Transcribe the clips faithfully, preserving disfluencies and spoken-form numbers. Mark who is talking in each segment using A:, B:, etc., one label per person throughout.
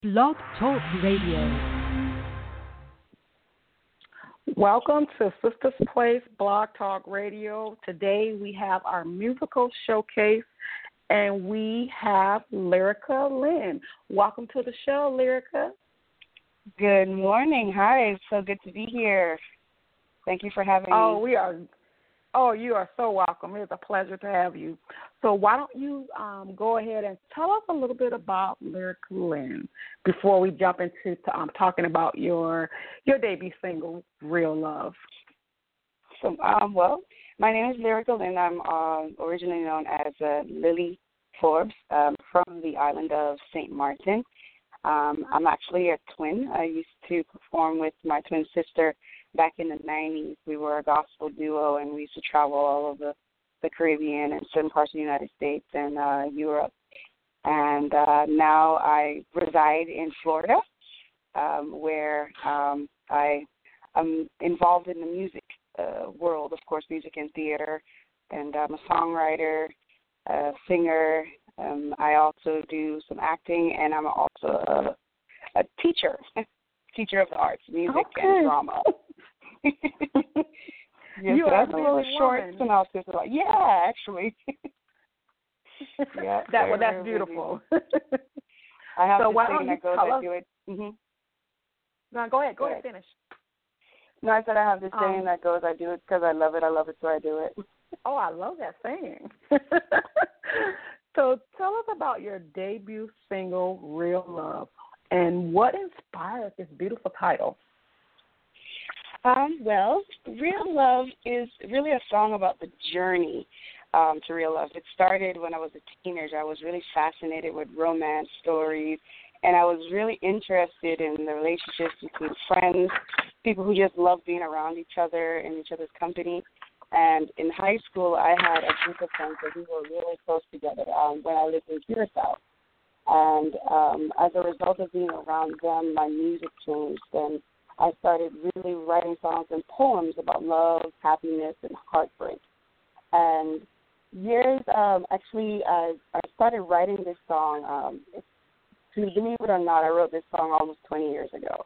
A: Blog Talk Radio.
B: Welcome to Sisters Place Blog Talk Radio. Today we have our musical showcase, and we have Lyrica Lynn. Welcome to the show, Lyrica.
C: Good morning. Hi. It's so good to be here. Thank you for having
B: oh,
C: me.
B: Oh, we are. Oh, you are so welcome. It's a pleasure to have you. So why don't you um, go ahead and tell us a little bit about Lyrica Lynn before we jump into um, talking about your your debut single, Real Love.
C: So, um, well, my name is Lyrica Lynn. I'm um, originally known as uh, Lily Forbes um, from the island of Saint Martin. Um, I'm actually a twin. I used to perform with my twin sister back in the nineties. We were a gospel duo, and we used to travel all over the Caribbean and certain parts of the United States and uh, Europe. And uh, now I reside in Florida, um, where um, I am involved in the music uh, world, of course, music and theater, and I'm a songwriter, a singer. Um, I also do some acting, and I'm also a, a teacher, teacher of the arts, music
B: okay.
C: and drama. yes,
B: you
C: so
B: are
C: that's a little short
B: woman.
C: synopsis. About, yeah, actually. yeah,
B: that well,
C: very,
B: that's
C: very
B: beautiful.
C: I have
B: so
C: this
B: why
C: thing
B: don't
C: that
B: you
C: goes,
B: tell
C: I
B: us?
C: do it. Mm-hmm.
B: No, go ahead. Go,
C: go
B: ahead.
C: ahead.
B: Finish.
C: No, I said I have this
B: um,
C: saying that goes, I do it because I love it. I love it, so I do it.
B: Oh, I love that saying. So tell us about your debut single, Real Love, and what inspired this beautiful title.
C: Um, well, Real Love is really a song about the journey um, to real love. It started when I was a teenager. I was really fascinated with romance stories, and I was really interested in the relationships between friends, people who just love being around each other and each other's company. And in high school, I had a group of friends that we were really close together um, when I lived in Curacao. And um, as a result of being around them, my music changed, and I started really writing songs and poems about love, happiness, and heartbreak. And years, um, actually, I, I started writing this song. Um, to believe it or not, I wrote this song almost twenty years ago.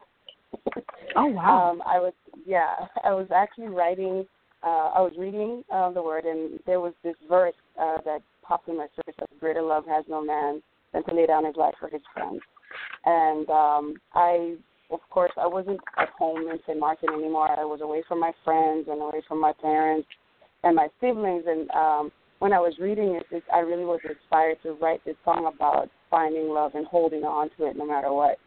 B: Oh, wow.
C: um, I was, yeah, I was actually writing, uh, I was reading uh, the word, and there was this verse uh, that popped in my search that greater love has no man than to lay down his life for his friends. And um, I Of course, I wasn't at home in Saint Martin anymore. I was away from my friends and away from my parents and my siblings. And um, when I was reading it, it, I really was inspired to write this song about finding love and holding on to it no matter what.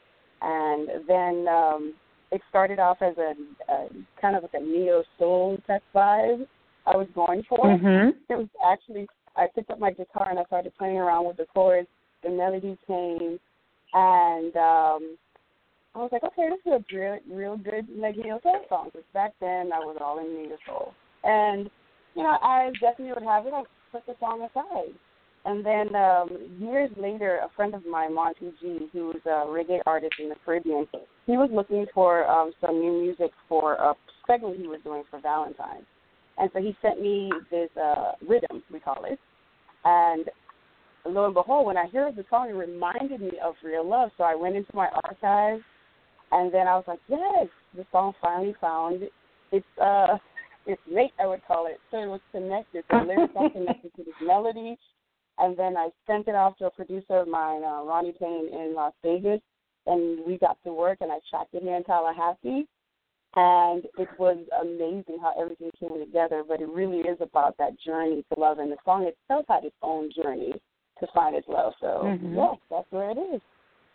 C: And then um, it started off as a, a kind of like a neo-soul type vibe I was going for.
B: Mm-hmm.
C: It was actually, I picked up my guitar and I started playing around with the chords. The melody came, and um, I was like, okay, this is a real, real good like neo soul song. Because back then I was all in neo soul, and you know, I definitely would have it. I put the song aside, and then um, years later, a friend of mine, Monty G, who's a reggae artist in the Caribbean, he was looking for um, some new music for a segment he was doing for Valentine's, and so he sent me this uh, rhythm, we call it, and lo and behold, when I heard the song, it reminded me of Real Love. So I went into my archives, and then I was like, yes, the song finally found its uh, its mate, I would call it. So it was connected. The lyrics are connected to this melody, and then I sent it off to a producer of mine, uh, Ronnie Payne, in Las Vegas, and we got to work, and I tracked it here in Tallahassee, and it was amazing how everything came together. But it really is about that journey to love, and the song itself had its own journey to find its love. So,
B: mm-hmm.
C: yeah, that's where it is.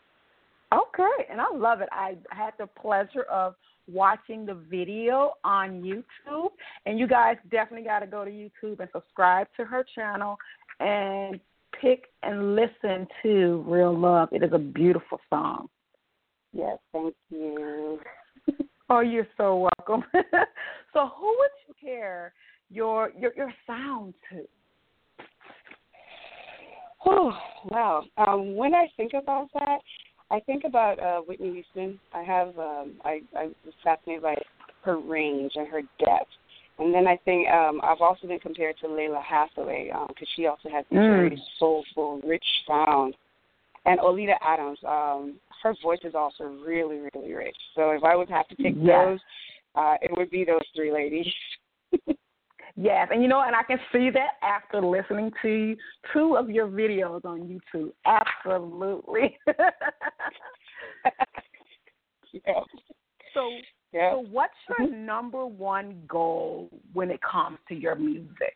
B: Okay, and I love it. I had the pleasure of watching the video on YouTube, and you guys definitely got to go to YouTube and subscribe to her channel and pick and listen to Real Love. It is a beautiful song.
C: Yes, thank you.
B: Oh, you're so welcome. So who would you pair your, your, your sound to?
C: Oh, wow. Um, when I think about that, I think about uh, Whitney Houston. I have, um, I, I was fascinated by her range and her depth. And then I think um, I've also been compared to Layla Hathaway because um, she also has a
B: mm.
C: very soulful, rich sound. And Olita Adams, um, her voice is also really, really rich. So if I would have to pick
B: Yes.
C: those, uh, it would be those three ladies.
B: Yes, and you know, and I can see that after listening to two of your videos on YouTube. Absolutely.
C: Yeah.
B: So,
C: Yeah.
B: so what's your
C: Mhm.
B: number one goal when it comes to your music?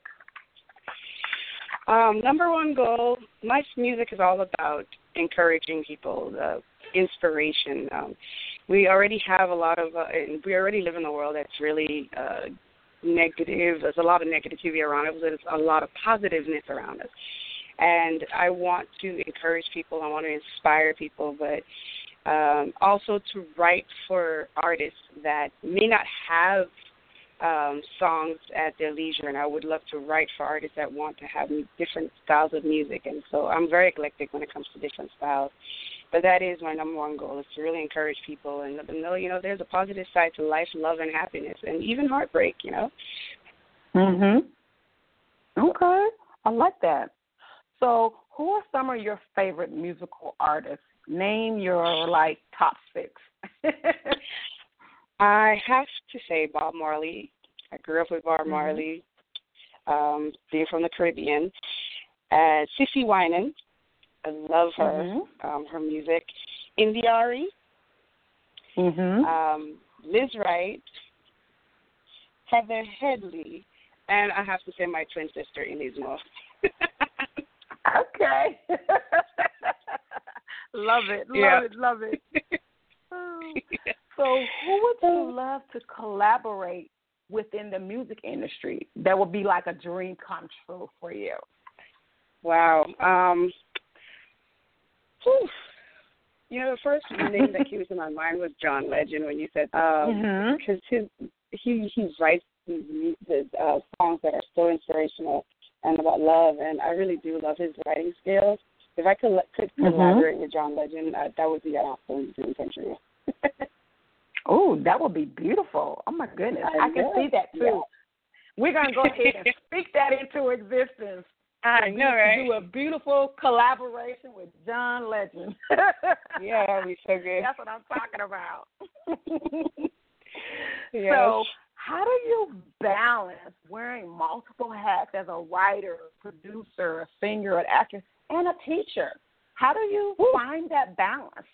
C: Um, number one goal, my music is all about encouraging people, the inspiration. Um, we already have a lot of, uh, we already live in a world that's really uh, negative. There's a lot of negativity around us. There's a lot of positiveness around us. And I want to encourage people. I want to inspire people, but um, also to write for artists that may not have um, songs at their leisure, and I would love to write for artists that want to have different styles of music. And so I'm very eclectic when it comes to different styles. But that is my number one goal, is to really encourage people and let them know, you know, there's a positive side to life, love, and happiness, and even heartbreak, you know.
B: Mhm. Okay, I like that. So, who are some of your favorite musical artists? Name your like top six.
C: I have to say Bob Marley. I grew up with Bob
B: Mhm.
C: Marley, um, being from the Caribbean. Uh, Cissy Winans. I love her,
B: Mhm.
C: um, her music. India.Arie,
B: Mhm.
C: um, Liz Wright, Heather Headley, and I have to say my twin sister, Inizmo.
B: Okay. Love it. Love
C: Yeah.
B: it. Love it. Oh. So, who would you love to collaborate within the music industry that would be like a dream come true for you?
C: Wow. Um, whew. You know, the first name that came to my mind was John Legend when you said, um,
B: Mhm.
C: because his he he writes these the uh, songs that are so inspirational and about love, and I really do love his writing skills. If I could could
B: Mhm.
C: collaborate with John Legend, uh, that would be an absolute dream come true.
B: Oh, that would be beautiful. Oh my goodness,
C: I
B: I can
C: know.
B: see that too.
C: Yeah.
B: We're gonna go ahead and speak that into existence.
C: I
B: Do-
C: know, right?
B: Do a beautiful collaboration with John Legend.
C: Yeah, that would be so good.
B: That's what I'm talking about.
C: Yes.
B: So, how do you balance wearing multiple hats as a writer, producer, a singer, an actress, and a teacher? How do you
C: Woo.
B: find that balance?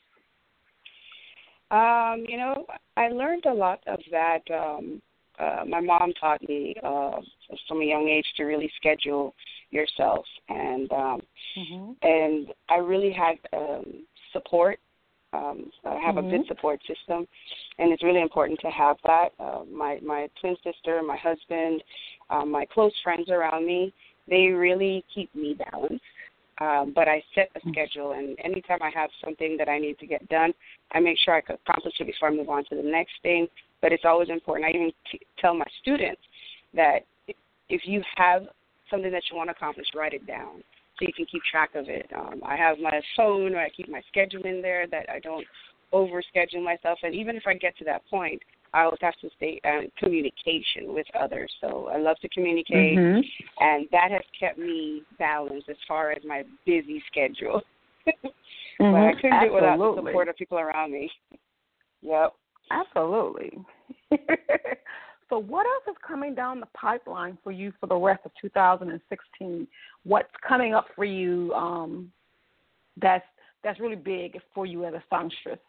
C: Um, you know, I learned a lot of that. Um, uh, my mom taught me uh, from a young age to really schedule yourself, and um,
B: Mm-hmm.
C: and I really had um, support. Um, I have
B: Mhm.
C: a good support system, and it's really important to have that. Uh, my my twin sister, my husband, um, my close friends around me, they really keep me balanced. Um, but I set a schedule, and anytime I have something that I need to get done, I make sure I can accomplish it before I move on to the next thing. But it's always important. I even t- tell my students that if you have something that you want to accomplish, write it down so you can keep track of it. Um, I have my phone, or I keep my schedule in there that I don't overschedule myself. And even if I get to that point, I always have to stay in communication with others. So I love to communicate,
B: Mhm.
C: and that has kept me balanced as far as my busy schedule. But I
B: Mhm.
C: couldn't do it without the
B: Absolutely.
C: support of people around me. Yep.
B: Absolutely. So, what else is coming down the pipeline for you for the rest of two thousand sixteen? What's coming up for you um, that's that's really big for you as a songstress?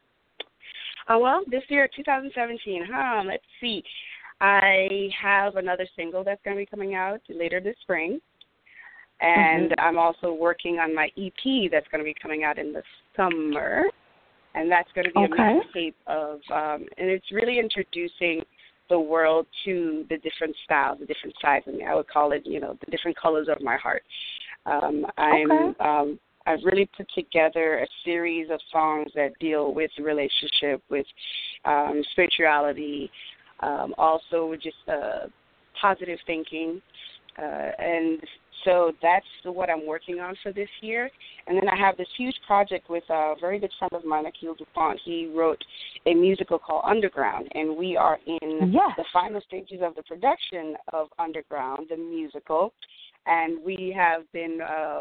C: Uh, well, this year, two thousand seventeen, huh? Let's see. I have another single that's going to be coming out later this spring. And
B: Mhm.
C: I'm also working on my E P that's going to be coming out in the summer. And that's going to be
B: Okay.
C: a mixtape of, um, and it's really introducing the world to the different styles, the different sides of me. I would call it, you know, the different colors of my heart. Um, I'm,
B: Okay.
C: um, I've really put together a series of songs that deal with relationship, with um, spirituality, um, also with just uh, positive thinking. Uh, and so that's what I'm working on for this year. And then I have this huge project with a very good friend of mine, Akil DuPont. He wrote a musical called Underground, and we are in
B: Yes.
C: the final stages of the production of Underground, the musical. And we have been uh,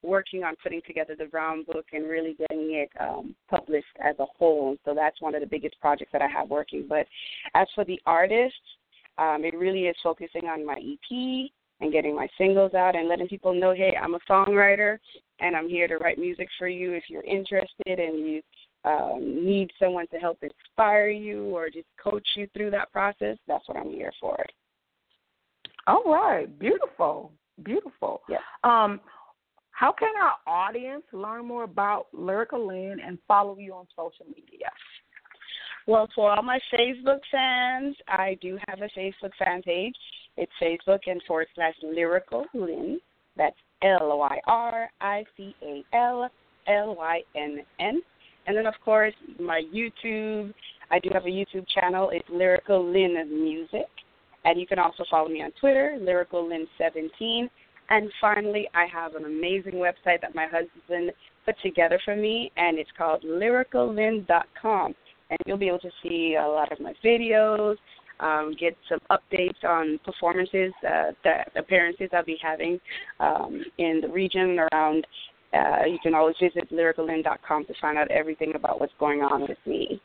C: working on putting together the Brown Book and really getting it um, published as a whole. So that's one of the biggest projects that I have working. But as for the artists, um, it really is focusing on my E P and getting my singles out and letting people know, hey, I'm a songwriter and I'm here to write music for you. If you're interested and you um, need someone to help inspire you or just coach you through that process, that's what I'm here for.
B: All right. Beautiful. Beautiful.
C: Yes.
B: Um, how can our audience learn more about Lyrica Lynn and follow you on social media?
C: Well, for all my Facebook fans, I do have a Facebook fan page. It's Facebook and forward slash Lyrical Lynn. That's L Y R I C A L L Y N N. And then, of course, my YouTube. I do have a YouTube channel. It's Lyrical Lynn Music. And you can also follow me on Twitter, Lyrical Lynn seventeen. And finally, I have an amazing website that my husband put together for me, and it's called lyrical lynn dot com. And you'll be able to see a lot of my videos, um, get some updates on performances, uh, the appearances I'll be having um, in the region around. Uh, you can always visit lyrical lynn dot com to find out everything about what's going on with me.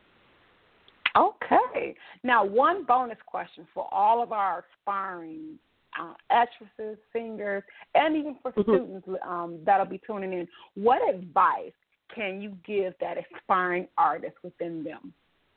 B: Okay. Now, one bonus question for all of our aspiring uh, actresses, singers, and even for
C: Mm-hmm.
B: students um, that'll be tuning in. What advice can you give that aspiring artist within them?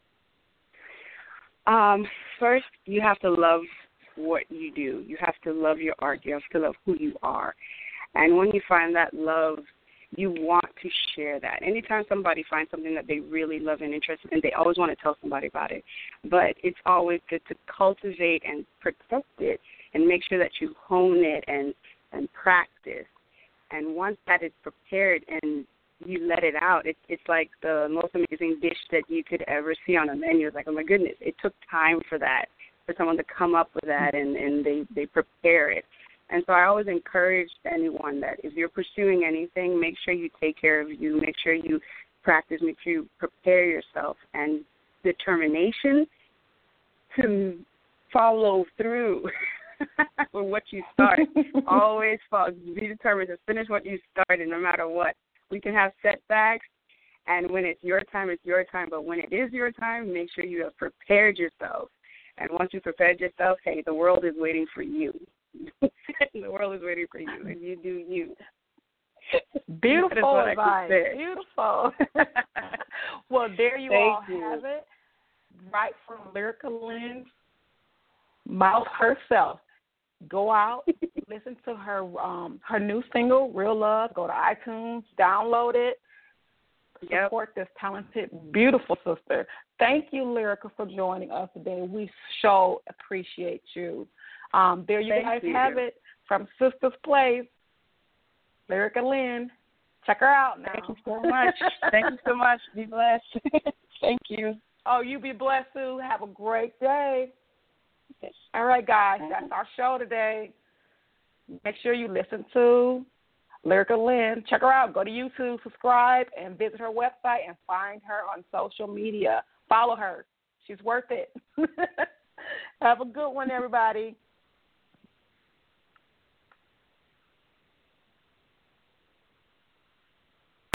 C: Um, first, you have to love what you do. You have to love your art. You have to love who you are. And when you find that love, you want to share that. Anytime somebody finds something that they really love and interested in, they always want to tell somebody about it. But it's always good to cultivate and protect it and make sure that you hone it and, and practice. And once that is prepared and you let it out, it, it's like the most amazing dish that you could ever see on a menu. It's like, oh, my goodness, it took time for that, for someone to come up with that, and, and they, they prepare it. And so I always encourage anyone that if you're pursuing anything, make sure you take care of you, make sure you practice, make sure you prepare yourself, and determination to follow through with what you start. Always follow, be determined to finish what you started no matter what. We can have setbacks, and when it's your time, it's your time. But when it is your time, make sure you have prepared yourself. And once you've prepared yourself, hey, the world is waiting for you. The world is waiting for you, and you do you.
B: Beautiful advice. Beautiful. Well, there you
C: Thank
B: all
C: you.
B: have it, right from Lyrica Lynn's mouth herself. Go out, listen to her um, her new single, Real Love. Go to iTunes, download it.
C: Yep.
B: Support this talented, beautiful sister. Thank you, Lyrica, for joining us today. We so appreciate you. Um, there you
C: Thank
B: guys
C: you.
B: have it from Sisters Place, Lyrica Lynn. Check her out now.
C: Thank you so much. Thank you so much. Be blessed. Thank you.
B: Oh, you be blessed, too. Have a great day.
C: Yes.
B: All right, guys, that's our show today. Make sure you listen to Lyrica Lynn. Check her out. Go to YouTube, subscribe, and visit her website and find her on social media. Follow her. She's worth it. Have a good one, everybody.